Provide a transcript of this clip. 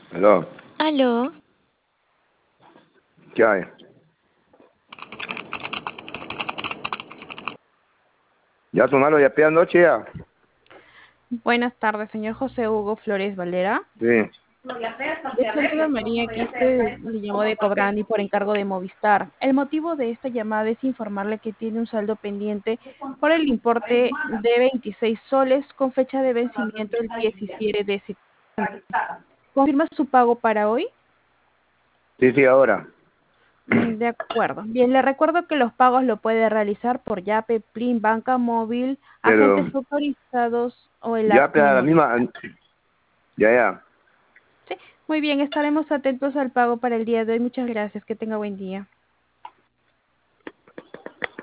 Aló, Aló, ¿qué hay? ¿Ya tomaron ya pie anoche ya? Buenas tardes, señor José Hugo Flores Valera. Sí. De Centro María, aquí le llamó de Cobrandi por encargo de Movistar. El motivo de esta llamada es informarle que tiene un saldo pendiente por el importe de 26 soles con fecha de vencimiento el 17 de septiembre. ¿Confirma su pago para hoy? Sí, ahora. De acuerdo. Bien, le recuerdo que los pagos lo puede realizar por Yape, Plin, Banca Móvil, Pero agentes autorizados o el ya app pega Mi la misma. Movistar. Ya. Sí, muy bien, estaremos atentos al pago para el día de hoy. Muchas gracias, que tenga buen día.